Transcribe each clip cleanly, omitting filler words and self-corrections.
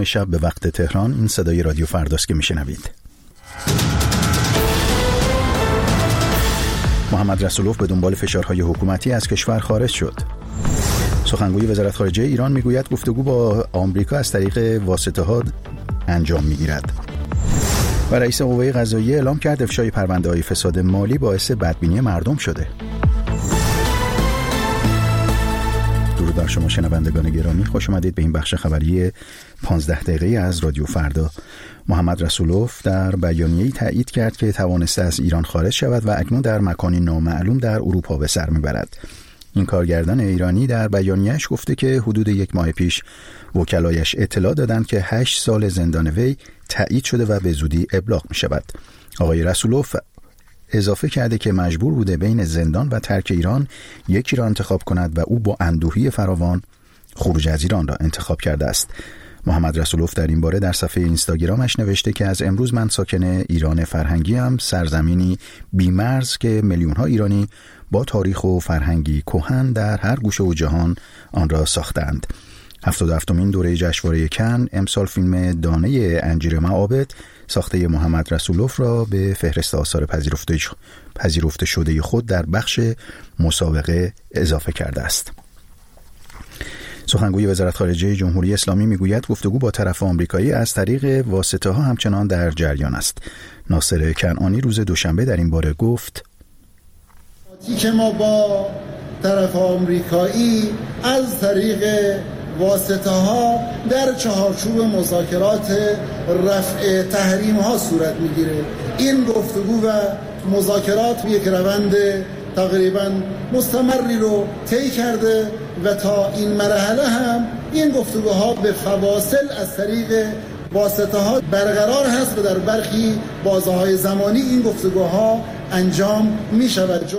شب به وقت تهران. این صدای رادیو فرداست که میشنوید. محمد رسولوف به دنبال فشارهای حکومتی از کشور خارج شد. سخنگوی وزارت خارجه ایران میگوید گفتگو با آمریکا از طریق واسطه‌ها انجام میگیرد. و رئیس قوه قضاییه اعلام کرد افشای پرونده‌های فساد مالی باعث بدبینی مردم شده. درود بر شما شنوندگان گرامی، خوش آمدید به این بخش خبری 15 دقیقه‌ای از رادیو فردا. محمد رسولوف در بیانیه‌ای تایید کرد که توانسته از ایران خارج شود و اکنون در مکانی نامعلوم در اروپا به سر میبرد. این کارگردان ایرانی در بیانیه‌اش گفته که حدود 1 ماه پیش وکلایش اطلاع دادند که 8 سال زندان وی تایید شده و به زودی ابلاغ می شود. آقای رسولوف اضافه کرده که مجبور بوده بین زندان و ترک ایران یکی را انتخاب کند و او با اندوهی فراوان خروج از ایران را انتخاب کرده است. محمد رسولوف در این باره در صفحه اینستاگرامش نوشته که از امروز من ساکن ایران فرهنگی ام، سرزمینی بی‌مرز که میلیون‌ها ایرانی با تاریخ و فرهنگی کهن در هر گوشه و جهان آن را ساختند. 77مین دوره جشنواره کن امسال فیلم دانه انجیر معابد ساخته محمد رسولوف را به فهرست آثار پذیرفته شده خود در بخش مسابقه اضافه کرده است. سخنگوی وزارت خارجه جمهوری اسلامی میگوید گفتگو با طرف آمریکایی از طریق واسطه‌ها همچنان در جریان است. ناصر کنعانی روز دوشنبه در این باره گفت: که ما با طرف آمریکایی از طریق واسطه‌ها در چهارچوب مذاکرات رفع تحریم‌ها صورت می‌گیره. این گفتگو و مذاکرات یک روند تقریباً مستمری رو طی کرده و تا این مرحله هم این گفتگوها به فواصل از طریق واسطه‌ها برقرار هست و در برخی بازه‌های زمانی این گفتگوها انجام می‌شود.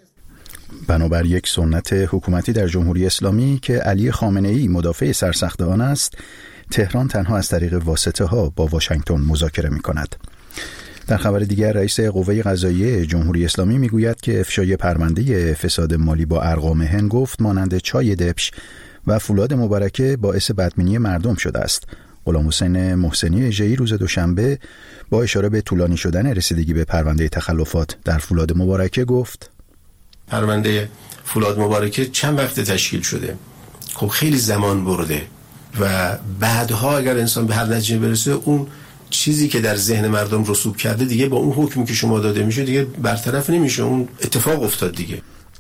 بنابر یک سنت حکومتی در جمهوری اسلامی که علی خامنه‌ای مدافع سرسخت آن است، تهران تنها از طریق واسطه‌ها با واشنگتن مذاکره می‌کند. در خبر دیگر رئیس قوه قضاییه جمهوری اسلامی میگوید که افشای پرونده فساد مالی با ارقام هنگفت مانند چای دبش و فولاد مبارکه باعث بدبینی مردم شده است. غلام حسین محسنی اژه‌ای روز دوشنبه با اشاره به طولانی شدن رسیدگی به پرونده تخلفات در فولاد مبارکه گفت: پرونده فولاد مبارکه چند وقت تشکیل شده، خب خیلی زمان برده و بعدها اگر انسان به هر نتیجه برسه اون چیزی که در ذهن مردم رسوب کرده دیگه با اون حکمی که شما داده میشه دیگه برطرف نمیشه، اون اتفاق افتاد دیگه.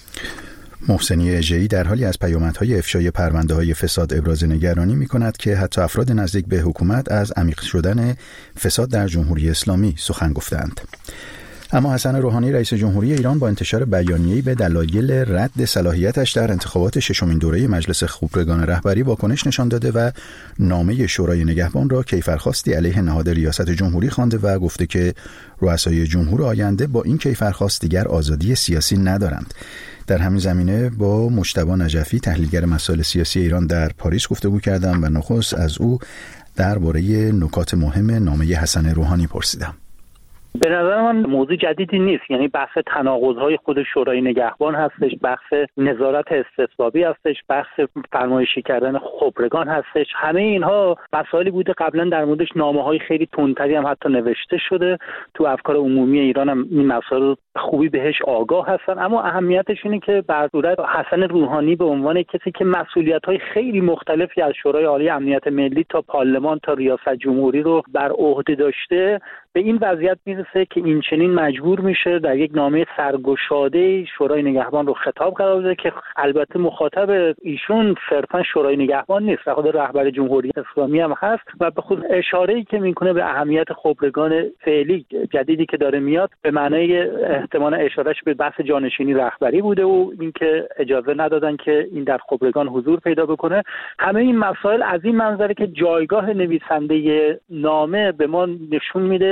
محسنی اژه‌ای در حالی از پیامدهای افشای پرونده‌های فساد ابراز نگرانی می‌کند که حتی افراد نزدیک به حکومت از عمیق شدن فساد در جمهوری اسلامی سخن گفتند. اما حسن روحانی رئیس جمهوری ایران با انتشار بیانیه‌ای به دلایل رد صلاحیتش در انتخابات 6مین دوره مجلس خبرگان رهبری واکنش نشان داده و نامه شورای نگهبان را کیفرخواستی علیه نهاد ریاست جمهوری خوانده و گفته که رؤسای جمهور آینده با این کیفرخواست دیگر آزادی سیاسی ندارند. در همین زمینه با مجتبی نجفی تحلیلگر مسائل سیاسی ایران در پاریس گفتگو کردم و نخست از او درباره نکات مهم نامه حسن روحانی پرسیدم. به نظر من موضوع جدیدی نیست، یعنی بحث تناقض‌های خود شورای نگهبان هستش، بحث نظارت استصوابی هستش، بحث فرمایشی کردن خبرگان هستش. همه اینها مسائلی بوده قبلا در موردش نامه‌های خیلی تندتری هم حتی نوشته شده. تو افکار عمومی ایران هم این مسائل خوبی بهش آگاه هستن، اما اهمیتش اینه که بر صورت حسن روحانی به عنوان کسی که مسئولیت‌های خیلی مختلفی از شورای عالی امنیت ملی تا پارلمان تا ریاست جمهوری رو بر عهده داشته، به این وضعیت میرسه که این چنین مجبور میشه در یک نامه سرگشاده شورای نگهبان رو خطاب قرار بده که البته مخاطب ایشون صرفا شورای نگهبان نیست، خود رهبر جمهوری اسلامی هم هست و به خود اشاره‌ای که میکنه به اهمیت خبرگان فعلی جدیدی که داره میاد به معنای احتمالاً اشارهش به بحث جانشینی رهبری بوده و اینکه اجازه ندادن که این در خبرگان حضور پیدا بکنه. همه این مسائل از این منظره که جایگاه نویسنده نامه به ما نشون میده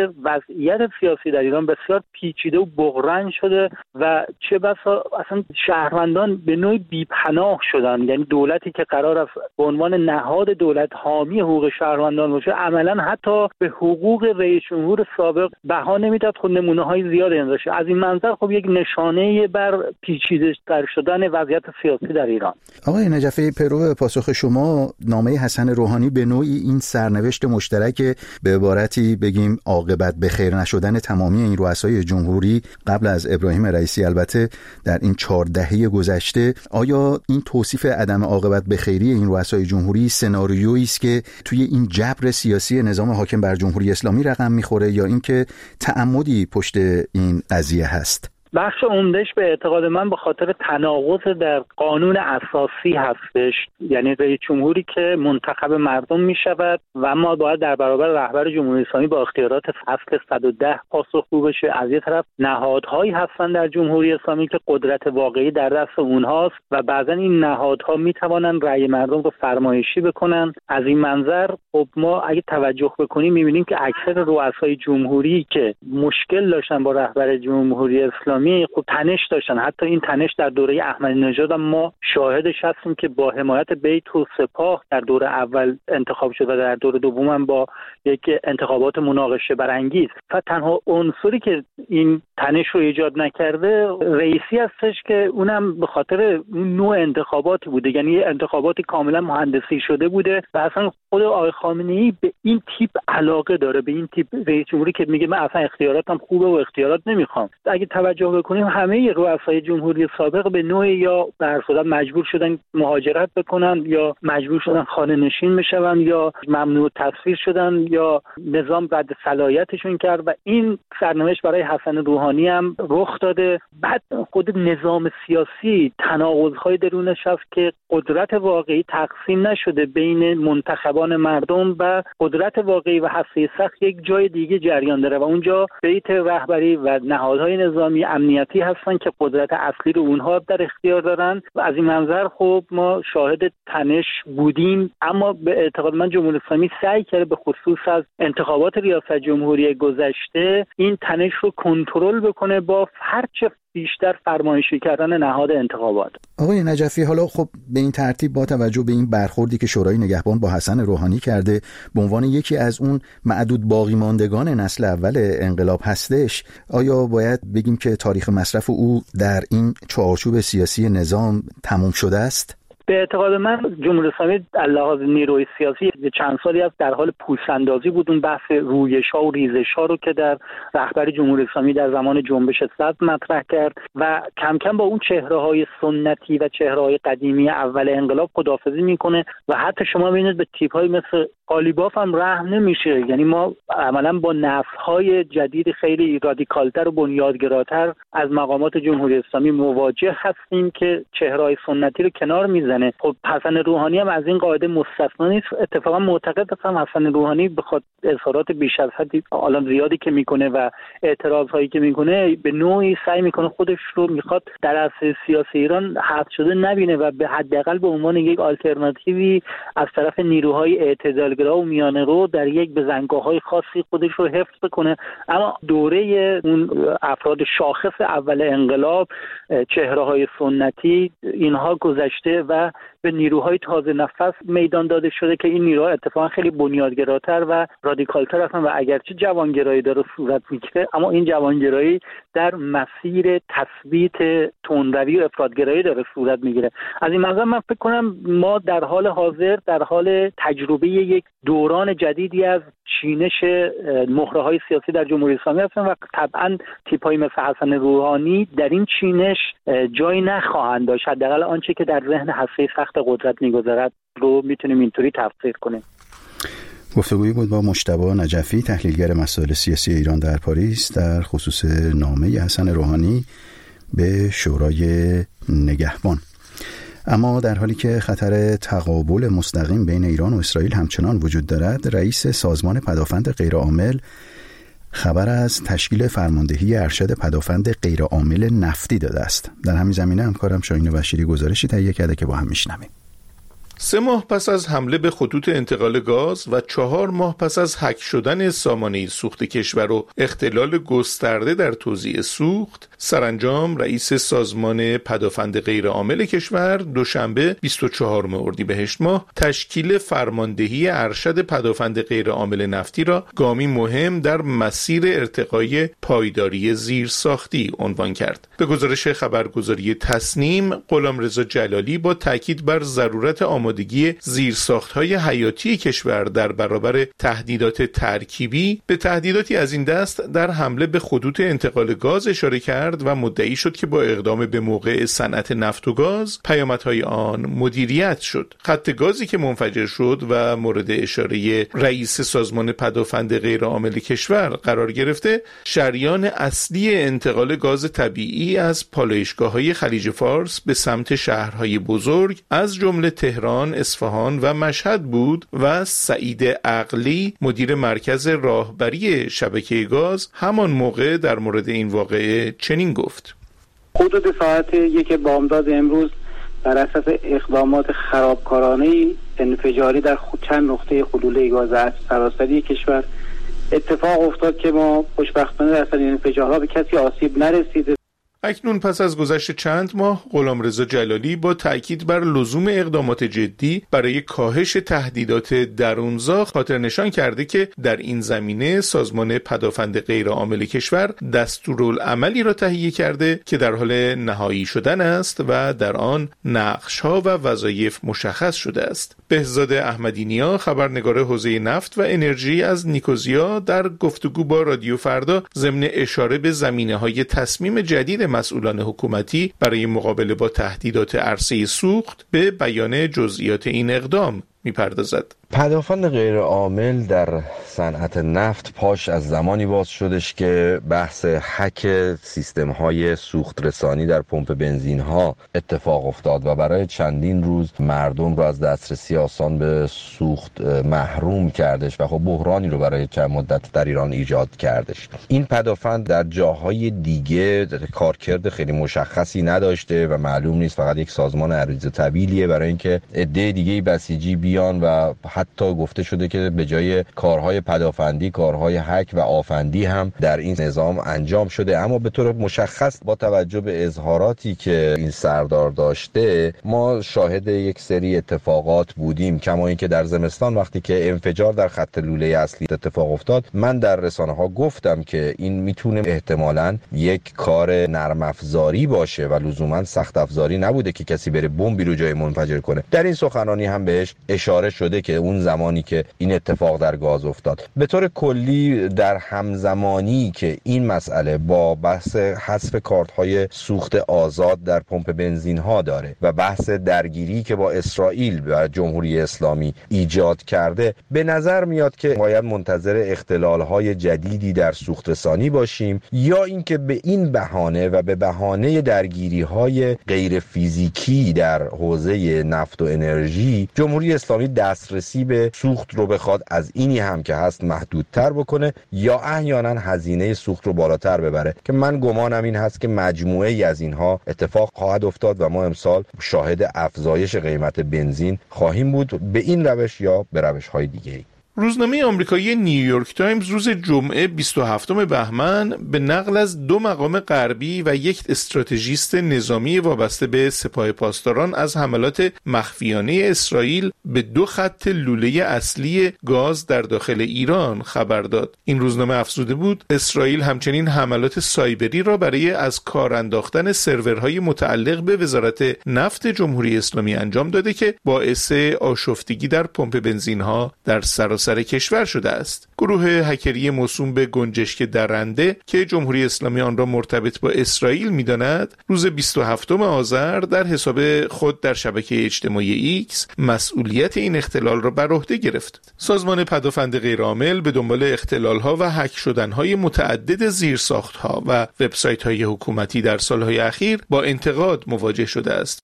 وضعیت سیاسی در ایران بسیار پیچیده و بحران شده و چه بسا اصلا شهروندان به نوعی بی‌پناه شدن. یعنی دولتی که قرار است به عنوان نهاد دولت حامی حقوق شهروندان باشه، عملاً حتی به حقوق رئیس جمهور سابق بها نمیداد. خود نمونه‌های زیادی داشته. از این منظر خب یک نشانه بر پیچیده‌تر شدن وضعیت سیاسی در ایران. آقای نجفی، پرو پاسخ شما، نامه حسن روحانی به نوعی این سرنوشت مشترک، به عبارتی بگیم عاقبت به خیر نشدن تمامی این رؤسای جمهوری قبل از ابراهیم رئیسی البته در این 4 دهه گذشته، آیا این توصیف عدم عاقبت به خیری این رؤسای جمهوری سناریویی است که توی این جبر سیاسی نظام حاکم بر جمهوری اسلامی رقم میخوره یا اینکه تعمدی پشت این قضیه هست؟ بخش عمدهش به اعتقاد من به خاطر تناقض در قانون اساسی هستش. یعنی رئیس جمهوری که منتخب مردم می شود و اما باید در برابر رهبر جمهوری اسلامی با اختیارات فصل 110 پاسخگو بشه. از یک طرف نهادهایی هستن در جمهوری اسلامی که قدرت واقعی در دست اونهاست و بعضا این نهادها می توانن رأی مردم رو فرمایشی بکنن. از این منظر خب ما اگه توجه بکنیم می بینیم که اکثر رؤسای جمهوری که مشکل داشتن با رهبر جمهوری اسلامی خب تنش داشتن. حتی این تنش در دوره احمدی نژاد هم ما شاهدش هستیم که با حمایت بیت و سپاه در دوره اول انتخاب شد و در دوره دوم هم با یک انتخابات مناقشه برانگیز. و تنها عنصری که این تنش رو ایجاد نکرده رئیسی هستش که اونم به خاطر نوع انتخاباتی بوده. یعنی انتخاباتی کاملا مهندسی شده بوده و اصلا خود آقای خامنه‌ای به این تیپ علاقه داره، به این تیپ رئیس جمهوری که میگه من اصلا اختیاراتم خوبه و اختیارات نمیخوام. اگه توجه بکنیم همه رؤسای جمهوری سابق به نوعی یا به هر صورت مجبور شدن مهاجرت بکنن یا مجبور شدن خانه نشین بشن یا ممنوع تصویر شدن یا نظام رد صلاحیتشون کرد و این سرنوشت برای حسن روحانی هم رخ داده. بعد خود نظام سیاسی تناقض‌های درونش هست که قدرت واقعی تقسیم نشده بین منتخبان مردم و قدرت واقعی و هسته سخت یک جای دیگه جریان داره و اونجا بیت رهبری و نهادهای نظامی امنیتی هستن که قدرت اصلی رو اونها در اختیار دارن و از این منظر خب ما شاهد تنش بودیم. اما به اعتقاد من جمهوری اسلامی سعی کرده به خصوص از انتخابات ریاست جمهوری گذشته این تنش رو کنترل بکنه با هرچه بیشتر فرمایشی کردن نهاد انتخابات. آقای نجفی، حالا خب به این ترتیب با توجه به این برخوردی که شورای نگهبان با حسن روحانی کرده به عنوان یکی از اون معدود باقی ماندگان نسل اول انقلاب هستش، آیا باید بگیم که تاریخ مصرف او در این چارچوب سیاسی نظام تموم شده است؟ به اعتقاد من جمهوری اسلامی از لحاظ نیروی سیاسی چند سالی از در حال پوست‌اندازی بود. اون بحث رویش‌ها و ریزش‌ها رو که در رهبر جمهوری اسلامی در زمان جنبش صدر مطرح کرد و کم کم با اون چهره‌های سنتی و چهره‌های قدیمی اول انقلاب خداحافظی میکنه و حتی شما می‌بینید به تیپ‌های مثل قالیباف هم رحم نمیشه. یعنی ما عملاً با نسل‌های جدید خیلی رادیکالتر و بنیادگراتر از مقامات جمهوری اسلامی مواجه هستیم که چهره‌های سنتی رو کنار میزنه. خب حسن روحانی هم از این قاعده مستثنا نیست. اتفاقا معتقد هستم حسن روحانی بخاطر اظهارات بیش از حد عالم زیادی که میکنه و اعتراضهایی که میکنه به نوعی سعی میکنه خودش رو میخواد در عرصه سیاسی ایران حذف شده نبینه و به حداقل به عنوان یک آلترناتیوی از طرف نیروهای اعتدالگرا و میانه رو در یک بزنگاه‌های خاصی خودش رو حفظ بکنه. اما دوره اون افراد شاخص اول انقلاب، چهره‌های سنتی، اینها گذشته و به نیروهای تازه نفس میدان داده شده که این نیروها اتفاقا خیلی بنیادگراتر و رادیکالتر هستن و اگرچه جوانگرایی داره صورت میگیره اما این جوانگرایی در مسیر تثبیت تندروی و افراطگرایی داره صورت میگیره. از این منظر من فکر کنم ما در حال حاضر در حال تجربه یک دوران جدیدی از چینش مهره‌های سیاسی در جمهوری اسلامی هستن و طبعا تیپ‌های مثل حسن روحانی در این چینش جایی نخواهند داشت. حداقل آنچه که در ذهن هسته سخت قدرت می‌گذرد رو میتونیم اینطوری تفسیر کنیم. گفتگویی بود با مجتبی نجفی، تحلیلگر مسائل سیاسی ایران در پاریس، در خصوص نامه حسن روحانی به شورای نگهبان. اما در حالی که خطر تقابل مستقیم بین ایران و اسرائیل همچنان وجود دارد، رئیس سازمان پدافند غیرعامل خبر از تشکیل فرماندهی ارشد پدافند غیرعامل نفتی داده است. در همین زمینه همکارم شاهین بشیری گزارشی تهیه کرده که با هم میشنویم. 3 ماه پس از حمله به خطوط انتقال گاز و 4 ماه پس از هک شدن سامانه سوخت کشور و اختلال گسترده در توزیع سوخت، سرانجام رئیس سازمان پدافند غیرعامل کشور دوشنبه 24 اردیبهشت ماه تشکیل فرماندهی ارشد پدافند غیرعامل نفتی را گامی مهم در مسیر ارتقای پایداری زیرساختی عنوان کرد. به گزارش خبرگزاری تسنیم، غلامرضا جلالی با تاکید بر ضرورت آمادگی زیرساخت‌های حیاتی کشور در برابر تهدیدات ترکیبی به تهدیداتی از این دست در حمله به خطوط انتقال گاز اشاره کرد و مدعی شد که با اقدام به موقع صنعت نفت و گاز پیامدهای آن مدیریت شد. خط گازی که منفجر شد و مورد اشاره رئیس سازمان پدافند غیرعامل کشور قرار گرفته، شریان اصلی انتقال گاز طبیعی از پالایشگاه‌های خلیج فارس به سمت شهرهای بزرگ از جمله تهران، اصفهان و مشهد بود و سعید عقلی مدیر مرکز راهبری شبکه گاز همان موقع در مورد این واقعه چنین گفت: حدود ساعت 1 بامداد امروز بر اساس اقدامات خرابکارانه انفجاری در چند نقطه حلوله گاز سراسری کشور اتفاق افتاد که ما خوشبختانه در اثر این انفجارها به کسی آسیب نرسیده. اکنون پس از گذشت چند ماه، غلامرضا جلالی با تأکید بر لزوم اقدامات جدی برای کاهش تهدیدات درونزا خاطر نشان کرده که در این زمینه سازمان پدافند غیرعامل کشور دستورالعملی را تهیه کرده که در حال نهایی شدن است و در آن نقش‌ها و وظایف مشخص شده است. بهزاد احمدی‌نیا، خبرنگار حوزه نفت و انرژی از نیکوزیا، در گفتگو با رادیو فردا ضمن اشاره به زمینه‌های تصمیم جدید مسئولان حکومتی برای مقابله با تهدیدات عرصه سوخت به بیان جزئیات این اقدام می‌پردازد. پدافند غیرعامل در صنعت نفت پاش از زمانی باز شدش که بحث هک سیستم‌های سوخت رسانی در پمپ بنزین‌ها اتفاق افتاد و برای چندین روز مردم رو از دسترسی آسان به سوخت محروم کردش و خب بحرانی رو برای چند مدت در ایران ایجاد کردش. این پدافند در جاهای دیگه کارکرد خیلی مشخصی نداشته و معلوم نیست، فقط یک سازمان عریضه طویلیه برای اینکه عده دیگه بسیجی بیان و حتی گفته شده که به جای کارهای پدافندی کارهای هک و آفندی هم در این نظام انجام شده. اما به طور مشخص با توجه به اظهاراتی که این سردار داشته ما شاهد یک سری اتفاقات بودیم، کما اینکه در زمستان وقتی که انفجار در خط لوله اصلی اتفاق افتاد من در رسانه ها گفتم که این میتونه احتمالاً یک کار نرم افزاری باشه و لزوما سخت افزاری نبوده که کسی بره بمبی رو جای منفجر کنه. در این سخنرانی هم بهش اشاره شده که اون زمانی که این اتفاق در گاز افتاد. به طور کلی در همزمانی که این مسئله با بحث حذف کارت‌های سوخت آزاد در پمپ بنزین‌ها داره و بحث درگیری که با اسرائیل و جمهوری اسلامی ایجاد کرده، به نظر میاد که باید منتظر اختلال‌های جدیدی در سوخت رسانی باشیم یا اینکه به این بهانه و به بهانه درگیری‌های غیر فیزیکی در حوزه نفت و انرژی جمهوری اسلامی دسترسی به سوخت رو بخواد از اینی هم که هست محدودتر بکنه یا احیانا هزینه سوخت رو بالاتر ببره، که من گمانم این هست که مجموعه ای از اینها اتفاق خواهد افتاد و ما امسال شاهد افزایش قیمت بنزین خواهیم بود به این روش یا به روش‌های دیگه‌ای. روزنامه آمریکایی نیویورک تایمز روز جمعه 27 بهمن به نقل از 2 مقام غربی و یک استراتژیست نظامی وابسته به سپاه پاسداران از حملات مخفیانه اسرائیل به 2 خط لوله اصلی گاز در داخل ایران خبر داد. این روزنامه افزوده بود اسرائیل همچنین حملات سایبری را برای از کار انداختن سرورهای متعلق به وزارت نفت جمهوری اسلامی انجام داده که باعث آشفتگی در پمپ بنزین‌ها در سراسر کشور شده است. گروه هکری موسوم به گنجشک درنده که جمهوری اسلامی آن را مرتبط با اسرائیل می‌داند، روز 27 آذر در حساب خود در شبکه اجتماعی ایکس مسئولیت این اختلال را بر عهده گرفت. سازمان پدافند غیرعامل به دنبال اختلال‌ها و هک شدن‌های متعدد زیرساخت‌ها و وبسایت‌های حکومتی در سال‌های اخیر با انتقاد مواجه شده است.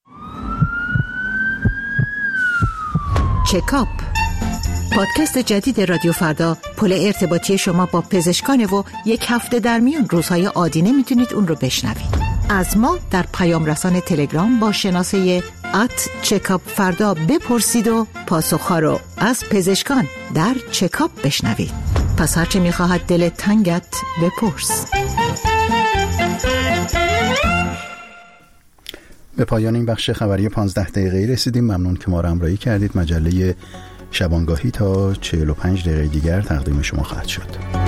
چکاپ، پادکست جدید رادیو فردا، پل ارتباطی شما با پزشکان و یک هفته در میان روزهای عادی نمیتونید اون رو بشنوید. از ما در پیام رسان تلگرام با شناسه چکاپ فردا بپرسید و پاسخها رو از پزشکان در چکاپ بشنوید. پس هرچه میخواهد دل تنگت بپرس. به پایان این بخش خبری 15 دقیقه‌ای رسیدیم. ممنون که ما را همراهی کردید. مجله شبانگاهی تا 45 دقیقه دیگر تقدیم شما خواهد شد.